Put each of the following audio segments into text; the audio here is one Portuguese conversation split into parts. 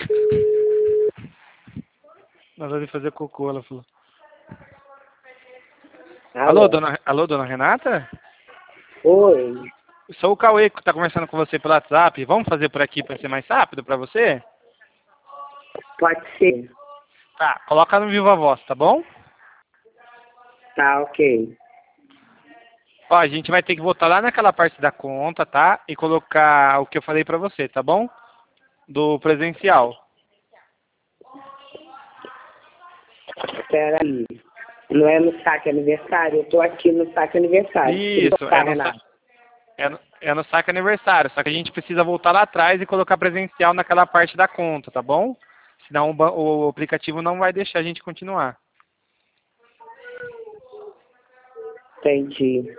Na hora de fazer cocô, ela falou. Alô? Alô, dona Renata? Oi. Sou o Cauê que tá conversando com você pelo WhatsApp. Vamos fazer por aqui para ser mais rápido para você? Pode ser. Tá, coloca no Viva Voz, tá bom? Tá, ok. Ó, a gente vai ter que voltar lá naquela parte da conta, tá? E colocar o que eu falei pra você, tá bom? Do presencial. Peraí. Não é no saque aniversário? Eu tô aqui no saque aniversário. Isso, Tá, Renato? é no saque aniversário. Só que a gente precisa voltar lá atrás e colocar presencial naquela parte da conta, tá bom? Senão o aplicativo não vai deixar a gente continuar. Entendi.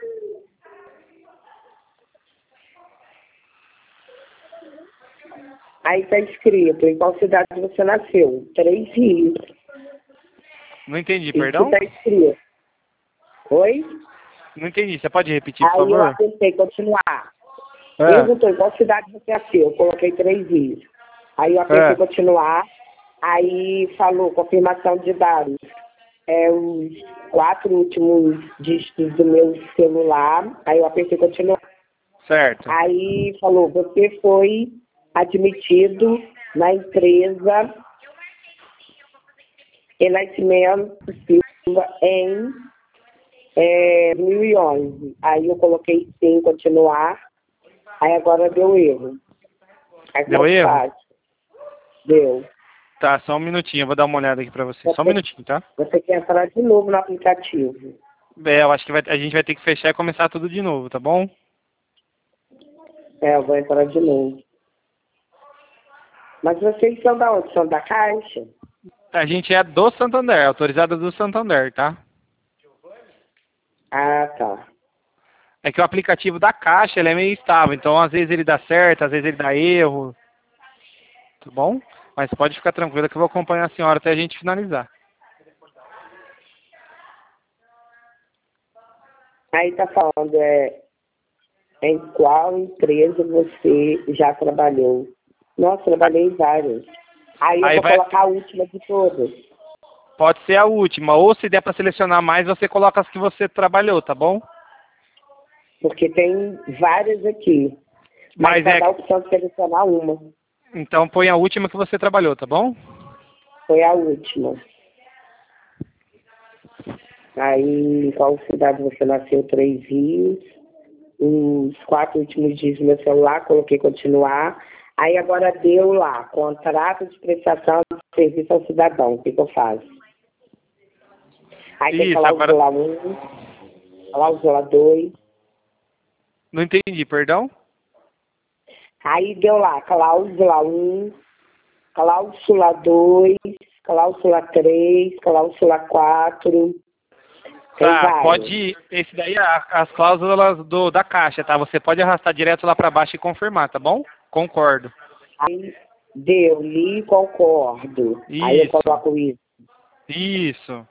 Aí tá escrito, em qual cidade você nasceu? 3 Rios. Não entendi, Isso perdão? tá escrito. Oi? Não entendi. Você pode repetir, por Aí eu favor? apertei continuar. É, Perguntou em qual cidade você nasceu. Eu coloquei 3 Rios. Aí eu apertei é. continuar. Aí falou confirmação de dados. Os 4 últimos dígitos do meu celular. Aí eu apertei continuar. Certo. Aí falou, você foi admitido na empresa Renascimento Silva em 2011. Aí eu coloquei sim, continuar. Aí agora deu erro. Aí como Deu é que erro? faz? Deu. Tá, só um minutinho. Eu vou dar uma olhada aqui pra você. Só um Você, minutinho, tá? você quer entrar de novo no aplicativo. É, eu acho que a gente vai ter que fechar e começar tudo de novo, tá bom? Eu vou entrar de novo. Mas vocês são da onde? São da Caixa? A gente é do Santander, autorizada do Santander, tá? Ah, tá. É que o aplicativo da Caixa, ele é meio instável, então às vezes ele dá certo, às vezes ele dá erro, tá bom? Mas pode ficar tranquila que eu vou acompanhar a senhora até a gente finalizar. Aí tá falando, em qual empresa você já trabalhou? Nossa, trabalhei em várias. Aí eu Aí vou vai, colocar a última de todas. pode ser a última, ou se der para selecionar mais, você coloca as que você trabalhou, tá bom? Porque tem várias aqui. Mas Mas só dá a opção de selecionar uma. então põe a última que você trabalhou, tá bom? Foi a última. Aí, em qual cidade você nasceu? 3 Rios. Os 4 últimos dias do meu celular, coloquei continuar. Aí agora deu lá, contrato de prestação de serviço ao cidadão. O que eu faço? Aí tem Isso, agora cláusula 1, cláusula 2. não entendi, perdão? Aí deu lá, cláusula 1, cláusula 2, cláusula 3, cláusula 4. Tem Tá, várias. pode. Esse daí é as cláusulas da Caixa, tá? Você pode arrastar direto lá para baixo e confirmar, tá bom? Concordo. Aí deu, li e concordo. Aí eu Isso, coloco isso. isso.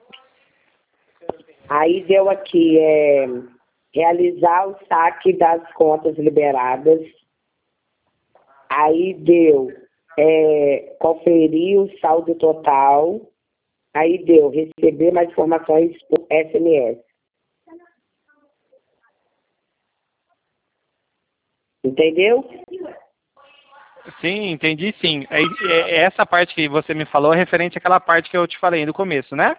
Aí deu aqui, realizar o saque das contas liberadas. Aí deu, conferir o saldo total. Aí deu, receber mais informações por SMS. Entendeu? Sim, entendi sim. Essa parte que você me falou é referente àquela parte que eu te falei no começo, né?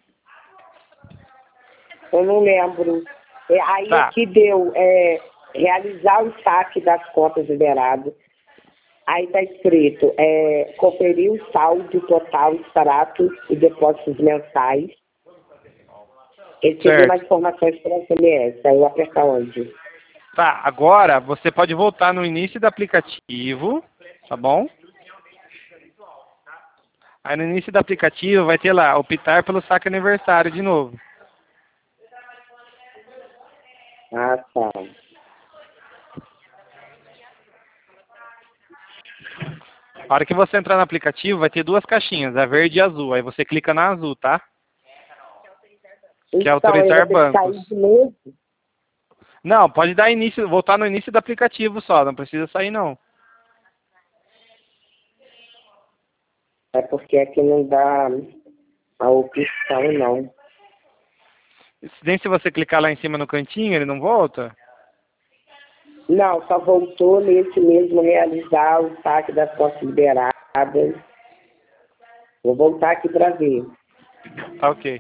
Eu não lembro. Aí Tá. aqui deu, realizar o saque das contas liberadas. Aí está escrito, conferir o saldo total, extrato e depósitos mensais. Receber mais Certo. informações por SMS. Aí eu apertar onde? Tá, agora você pode voltar no início do aplicativo, tá bom? Aí no início do aplicativo vai ter lá, optar pelo saque aniversário de novo. Ah, tá. A hora que você entrar no aplicativo vai ter duas caixinhas, a verde e a azul. Aí você clica na azul, tá? Que é Então, eu vou autorizar ter que bancos. sair de novo. Não, pode dar início, voltar no início do aplicativo só, não precisa sair não. É porque aqui não dá a opção, não. Nem se você clicar lá em cima no cantinho, ele não volta? Não, só voltou nesse mesmo realizar o saque das contas liberadas. Vou voltar aqui para ver. Tá ok.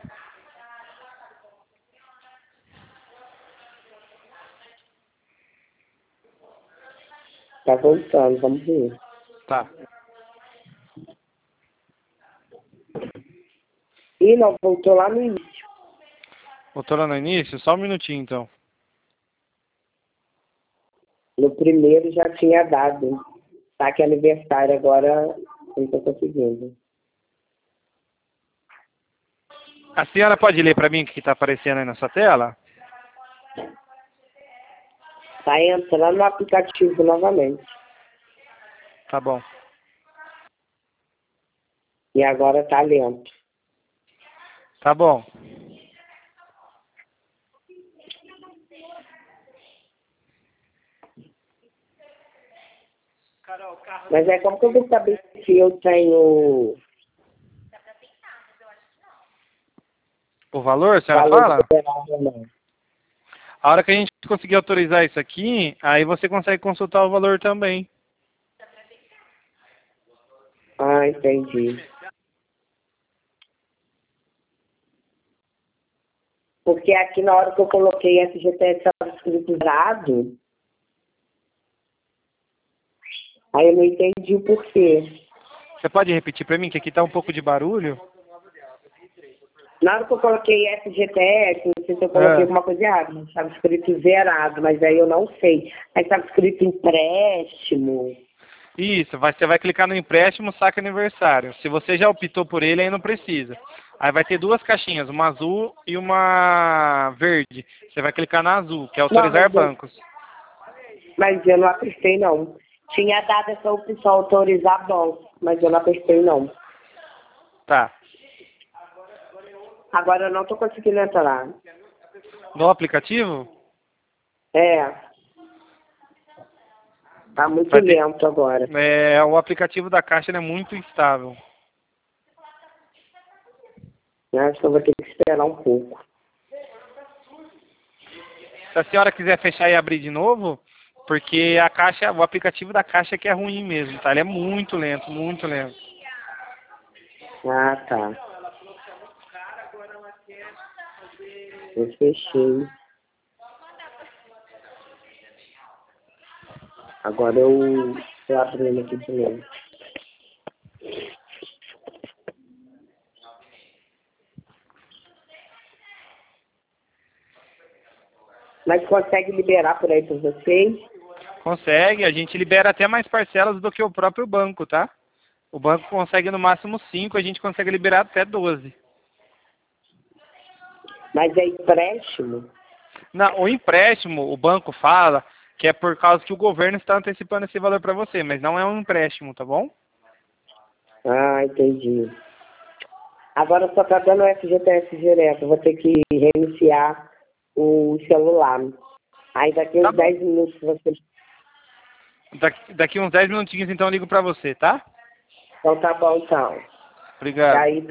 Tá voltando, vamos ver. Tá. E não, voltou lá no início. Voltou lá no início? Só um minutinho, então. No primeiro já tinha dado. Saque aniversário, agora não estou conseguindo. A senhora pode ler para mim o que está aparecendo aí na sua tela? Tá entrando no aplicativo novamente. Tá bom. E agora tá lento. Tá bom. Mas é como que eu vou saber se eu tenho O valor, a senhora valor fala? liberado ou não? A hora que a gente conseguir autorizar isso aqui, aí você consegue consultar o valor também. Ah, entendi. Porque aqui na hora que eu coloquei FGTS estava escrito zerado. Aí eu não entendi o porquê. Você pode repetir para mim que aqui tá um pouco de barulho? Na hora que eu coloquei FGTS, não sei se eu coloquei É. alguma coisa errada. Estava escrito zerado, mas aí eu não sei. Aí estava escrito empréstimo. Isso, você vai clicar no empréstimo saque aniversário. Se você já optou por ele, aí não precisa. Aí vai ter duas caixinhas, uma azul e uma verde. Você vai clicar na azul, que é autorizar bancos. Mas eu não apertei, não. Tinha dado essa opção autorizar banco, mas eu não apertei, não. Tá. Agora eu não estou conseguindo entrar. No aplicativo? É. Tá muito Vai ter- lento agora. O aplicativo da Caixa ele é muito instável. Acho que eu vou ter que esperar um pouco. Se a senhora quiser fechar e abrir de novo, porque a Caixa, o aplicativo da Caixa que é ruim mesmo, tá? Ele é muito lento, muito lento. Ah, tá. Eu fechei. Agora eu estou abrindo aqui de novo. Mas consegue liberar por aí para vocês? Consegue, a gente libera até mais parcelas do que o próprio banco, tá? O banco consegue no máximo 5, a gente consegue liberar até 12. Mas é empréstimo? Não, o empréstimo, o banco fala que é por causa que o governo está antecipando esse valor para você, mas não é um empréstimo, tá bom? Ah, entendi. Agora só está dando FGTS direto. Eu vou ter que reiniciar o celular. Aí daqui Tá uns bom. 10 minutos você... Daqui uns 10 minutinhos então eu ligo para você, tá? Então tá bom, então. Obrigado. Aí